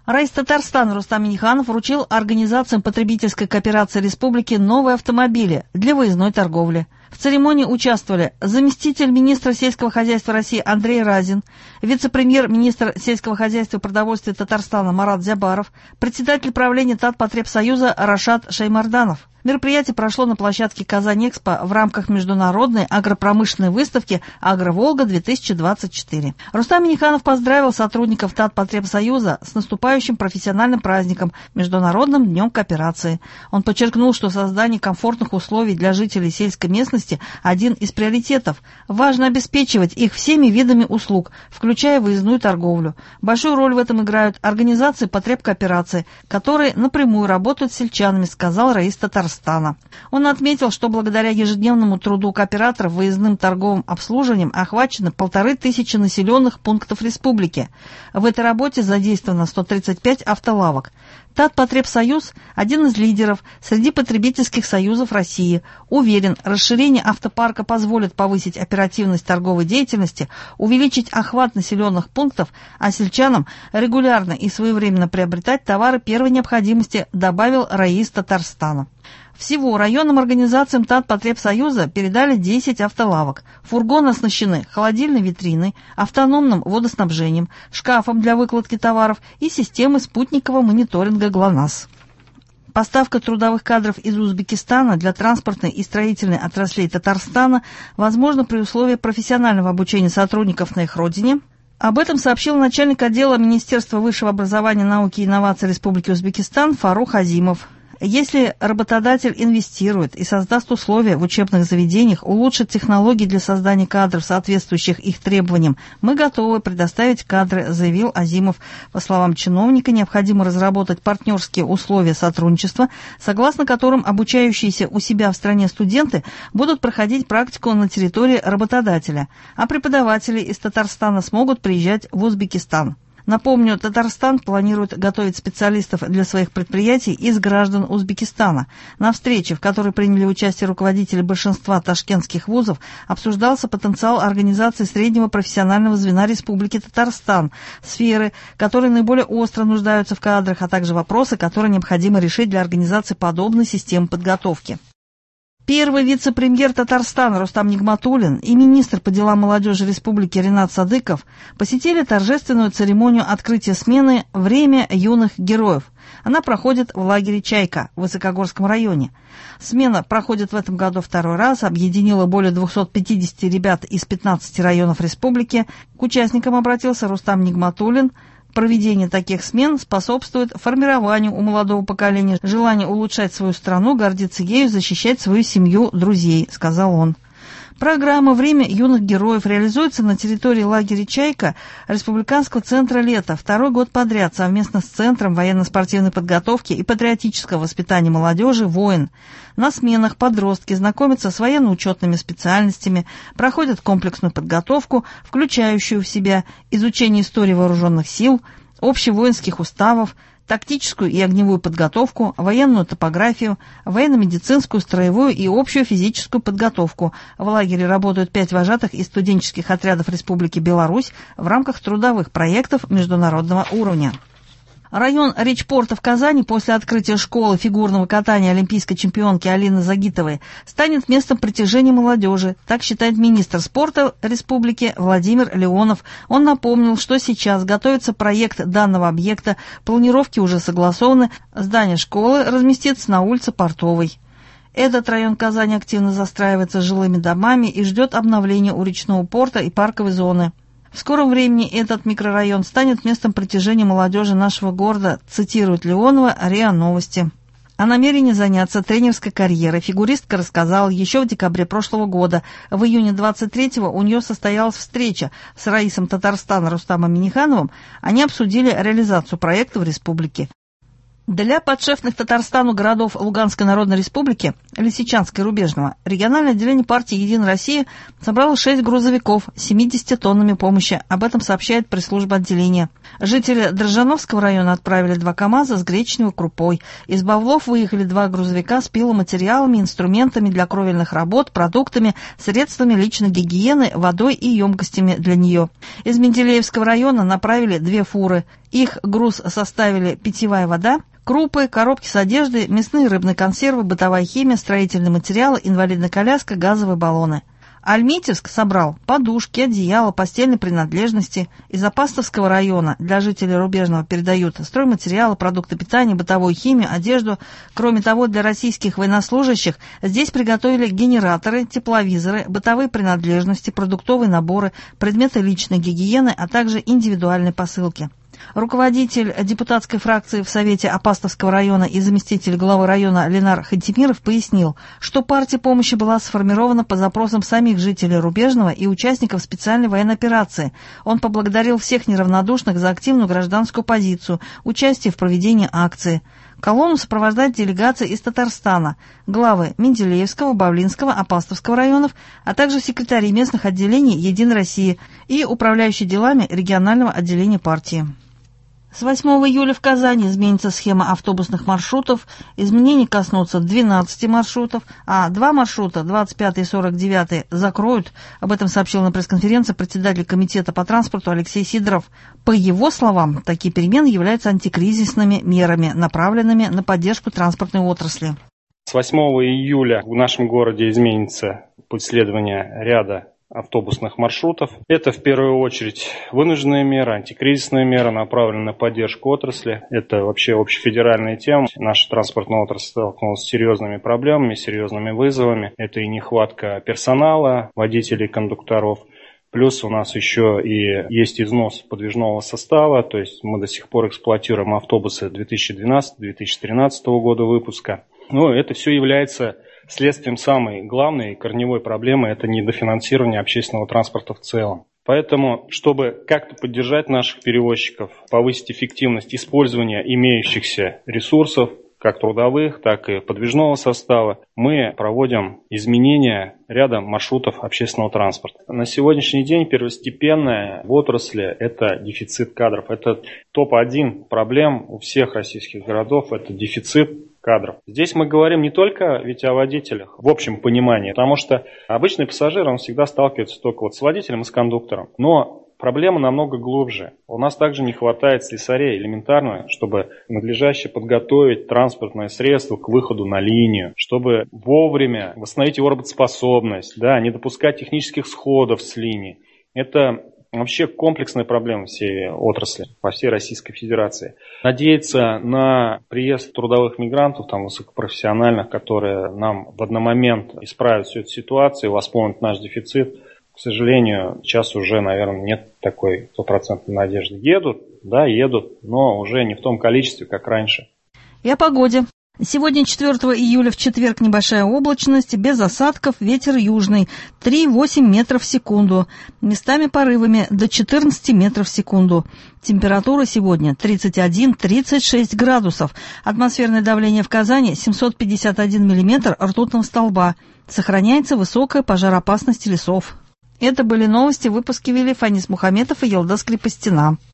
Раис Татарстана Рустам Минниханов вручил организациям потребительской кооперации республики новые автомобили для выездной торговли. В церемонии участвовали заместитель министра сельского хозяйства России Андрей Разин, вице-премьер-министр сельского хозяйства и продовольствия Татарстана Марат Зябаров, председатель правления Татпотребсоюза Рашад Шаймарданов. Мероприятие прошло на площадке Казань-Экспо в рамках международной агропромышленной выставки «Агроволга-2024». Рустам Минниханов поздравил сотрудников Татпотребсоюза с наступающим профессиональным праздником – Международным днем кооперации. Он подчеркнул, что создание комфортных условий для жителей сельской местности – один из приоритетов. Важно обеспечивать их всеми видами услуг, включая выездную торговлю. Большую роль в этом играют организации потребкооперации, которые напрямую работают с сельчанами, сказал Раис Татарстана. Он отметил, что благодаря ежедневному труду кооператоров выездным торговым обслуживанием охвачено 1500 населенных пунктов республики. В этой работе задействовано 135 автолавок. Татпотребсоюз – один из лидеров среди потребительских союзов России. Уверен, расширение автопарка позволит повысить оперативность торговой деятельности, увеличить охват населенных пунктов, а сельчанам регулярно и своевременно приобретать товары первой необходимости, добавил Раис Татарстана. Всего районным организациям Татпотребсоюза передали 10 автолавок. Фургоны оснащены холодильной витриной, автономным водоснабжением, шкафом для выкладки товаров и системой спутникового мониторинга ГЛОНАСС. Поставка трудовых кадров из Узбекистана для транспортной и строительной отраслей Татарстана возможна при условии профессионального обучения сотрудников на их родине. Об этом сообщил начальник отдела Министерства высшего образования, науки и инноваций Республики Узбекистан Фарух Азимов. Если работодатель инвестирует и создаст условия в учебных заведениях, улучшит технологии для создания кадров, соответствующих их требованиям, мы готовы предоставить кадры, заявил Азимов. По словам чиновника, необходимо разработать партнерские условия сотрудничества, согласно которым обучающиеся у себя в стране студенты будут проходить практику на территории работодателя, а преподаватели из Татарстана смогут приезжать в Узбекистан. Напомню, Татарстан планирует готовить специалистов для своих предприятий из граждан Узбекистана. На встрече, в которой приняли участие руководители большинства ташкентских вузов, обсуждался потенциал организации среднего профессионального звена Республики Татарстан, сферы, которые наиболее остро нуждаются в кадрах, а также вопросы, которые необходимо решить для организации подобной системы подготовки. Первый вице-премьер Татарстана Рустам Нигматуллин и министр по делам молодежи Республики Ринат Садыков посетили торжественную церемонию открытия смены «Время юных героев». Она проходит в лагере «Чайка» в Высокогорском районе. Смена проходит в этом году второй раз, объединила более 250 ребят из 15 районов республики. К участникам обратился Рустам Нигматуллин. Проведение таких смен способствует формированию у молодого поколения желания улучшать свою страну, гордиться ею, защищать свою семью, друзей, сказал он. Программа «Время юных героев» реализуется на территории лагеря «Чайка» Республиканского центра «Лето» второй год подряд совместно с Центром военно-спортивной подготовки и патриотического воспитания молодежи «Воин». На сменах подростки знакомятся с военно-учетными специальностями, проходят комплексную подготовку, включающую в себя изучение истории вооруженных сил, общевоинских уставов, тактическую и огневую подготовку, военную топографию, военно-медицинскую, строевую и общую физическую подготовку. В лагере работают 5 вожатых из студенческих отрядов Республики Беларусь в рамках трудовых проектов международного уровня. Район Речпорта в Казани после открытия школы фигурного катания олимпийской чемпионки Алины Загитовой станет местом притяжения молодежи, так считает министр спорта республики Владимир Леонов. Он напомнил, что сейчас готовится проект данного объекта, планировки уже согласованы, здание школы разместится на улице Портовой. Этот район Казани активно застраивается жилыми домами и ждет обновления у речного порта и парковой зоны. В скором времени этот микрорайон станет местом притяжения молодежи нашего города, цитирует Леонова РИА Новости. О намерении заняться тренерской карьерой фигуристка рассказала еще в декабре прошлого года. В июне 23-го у нее состоялась встреча с Раисом Татарстана Рустамом Миннихановым. Они обсудили реализацию проекта в республике. Для подшефных Татарстану городов Луганской Народной Республики, Лисичанска и Рубежного, региональное отделение партии «Единая Россия» собрало 6 грузовиков с 70 тоннами помощи. Об этом сообщает пресс-служба отделения. Жители Дрожжановского района отправили 2 КАМАЗа с гречневой крупой. Из Бавлов выехали 2 грузовика с пиломатериалами, инструментами для кровельных работ, продуктами, средствами личной гигиены, водой и емкостями для нее. Из Менделеевского района направили 2 фуры. Их груз составили питьевая вода, крупы, коробки с одеждой, мясные и рыбные консервы, бытовая химия, строительные материалы, инвалидная коляска, газовые баллоны. Альметьевск собрал подушки, одеяла, постельные принадлежности. Из Апастовского района для жителей Рубежного передают стройматериалы, продукты питания, бытовую химию, одежду. Кроме того, для российских военнослужащих здесь приготовили генераторы, тепловизоры, бытовые принадлежности, продуктовые наборы, предметы личной гигиены, а также индивидуальные посылки. Руководитель депутатской фракции в Совете Апастовского района и заместитель главы района Ленар Хантимиров пояснил, что партия помощи была сформирована по запросам самих жителей Рубежного и участников специальной военной операции. Он поблагодарил всех неравнодушных за активную гражданскую позицию, участие в проведении акции. Колонну сопровождает делегация из Татарстана, главы Менделеевского, Бавлинского, Апастовского районов, а также секретари местных отделений «Единой России» и управляющий делами регионального отделения партии. С 8 июля в Казани изменится схема автобусных маршрутов, изменений коснутся 12 маршрутов, а 2 маршрута, 25 и 49, закроют. Об этом сообщил на пресс-конференции председатель комитета по транспорту Алексей Сидоров. По его словам, такие перемены являются антикризисными мерами, направленными на поддержку транспортной отрасли. С 8 июля в нашем городе изменится путь следования ряда автобусных маршрутов. Это в первую очередь вынужденная мера, антикризисная мера, направленная на поддержку отрасли. Это вообще общефедеральная тема. Наша транспортная отрасль столкнулась с серьезными проблемами, серьезными вызовами. Это и нехватка персонала, водителей, кондукторов. Плюс у нас еще и есть износ подвижного состава, то есть мы до сих пор эксплуатируем автобусы 2012-2013 года выпуска. Но это все является следствием самой главной корневой проблемы – это недофинансирование общественного транспорта в целом. Поэтому, чтобы как-то поддержать наших перевозчиков, повысить эффективность использования имеющихся ресурсов, как трудовых, так и подвижного состава, мы проводим изменения ряда маршрутов общественного транспорта. На сегодняшний день первостепенное в отрасли – это дефицит кадров. Это топ-1 проблем у всех российских городов – это дефицит кадров. Здесь мы говорим не только ведь о водителях в общем понимании, потому что обычный пассажир, он всегда сталкивается только с водителем и с кондуктором. Но проблема намного глубже. У нас также не хватает слесарей элементарно, чтобы надлежаще подготовить транспортное средство к выходу на линию, чтобы вовремя восстановить его работоспособность, не допускать технических сходов с линии. Это вообще комплексная проблема всей отрасли по всей Российской Федерации. Надеяться на приезд трудовых мигрантов, высокопрофессиональных, которые нам в одномомент исправят всю эту ситуацию, восполнят наш дефицит, к сожалению, сейчас уже, наверное, нет такой стопроцентной надежды. Едут, но уже не в том количестве, как раньше. И о погоде. Сегодня, 4 июля, в четверг, небольшая облачность, без осадков, ветер южный, 3,8 метров в секунду, местами порывами до 14 метров в секунду. Температура сегодня 31-36 градусов. Атмосферное давление в Казани 751 миллиметр ртутного столба. Сохраняется высокая пожароопасность лесов. Это были новости, выпуски вели Фанис Мухаметов и Елдас Крепостина.